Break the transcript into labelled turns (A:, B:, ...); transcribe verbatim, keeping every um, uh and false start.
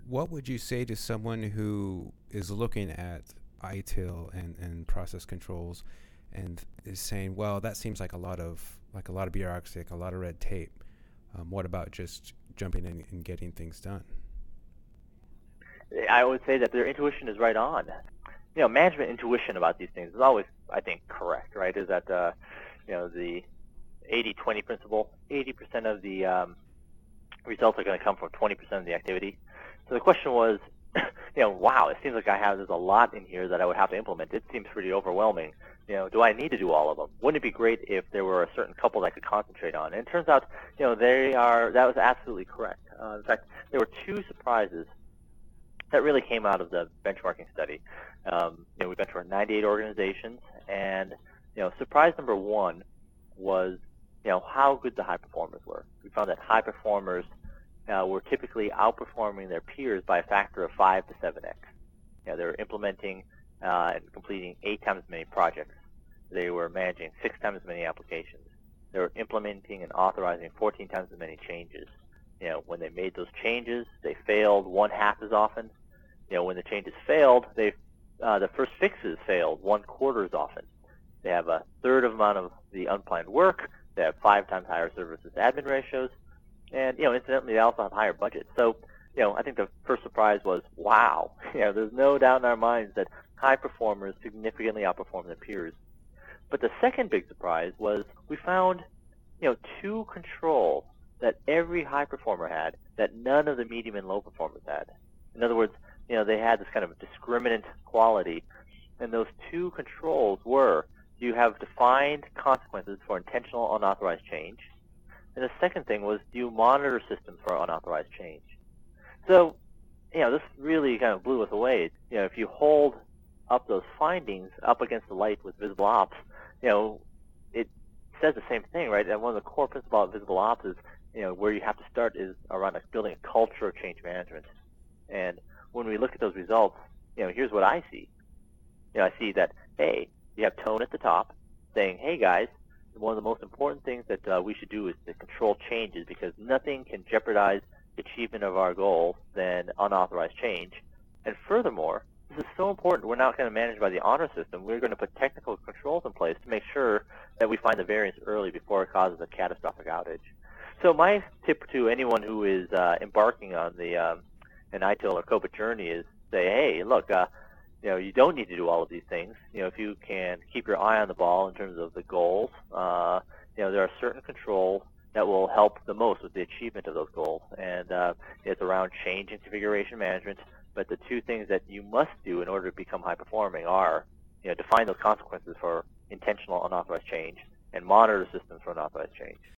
A: what would you say to someone who is looking at I T I L and, and process controls and is saying, well, that seems like a lot of like a lot of bureaucracy, like a lot of red tape. Um, what about just jumping in and getting things done?
B: I would say that their intuition is right on. You know, management intuition about these things is always, I think, correct, right? Is that, uh, you know, the eighty twenty principle, eighty percent of the um, results are going to come from twenty percent of the activity. So the question was, you know, wow, it seems like I have, there's a lot in here that I would have to implement. It seems pretty overwhelming. You know, do I need to do all of them? Wouldn't it be great if there were a certain couple that I could concentrate on? And it turns out, you know, they are, that was absolutely correct. Uh, in fact, there were two surprises that really came out of the benchmarking study. Um, you know, we benchmarked ninety-eight organizations, and, you know, surprise number one was, you know, how good the high performers were. We found that high performers uh, were typically outperforming their peers by a factor of five to seven x. You know, they were implementing uh, and completing eight times as many projects. They were managing six times as many applications. They were implementing and authorizing fourteen times as many changes. You know, when they made those changes, they failed one half as often. You know, when the changes failed, they uh, the first fixes failed one quarter as often. They have a third of amount of the unplanned work. They have five times higher services admin ratios, and you know, incidentally, they also have higher budgets. So, you know, I think the first surprise was, wow. You know, there's no doubt in our minds that high performers significantly outperform their peers. But the second big surprise was we found, you know, two controls that every high performer had that none of the medium and low performers had. In other words, you know, they had this kind of discriminant quality, and those two controls were, do you have defined consequences for intentional unauthorized change? And the second thing was, do you monitor systems for unauthorized change? So, you know, this really kind of blew us away. You know, if you hold up those findings up against the light with Visible Ops, you know, it says the same thing, right? And one of the core principles of Visible Ops is, you know, where you have to start is around building a culture of change management. And when we look at those results, you know, here's what I see. You know, I see that, hey, you have tone at the top saying, hey, guys, one of the most important things that uh, we should do is to control changes, because nothing can jeopardize the achievement of our goals than unauthorized change. And furthermore, this is so important, we're not going to manage by the honor system. We're going to put technical controls in place to make sure that we find the variance early before it causes a catastrophic outage. So my tip to anyone who is uh, embarking on the um, an I T I L or COPA journey is say, hey, look, uh, you know, you don't need to do all of these things. You know, if you can keep your eye on the ball in terms of the goals, uh, you know, there are certain controls that will help the most with the achievement of those goals. And uh, it's around change and configuration management. But the two things that you must do in order to become high performing are, you know, define those consequences for intentional unauthorized change and monitor systems for unauthorized change.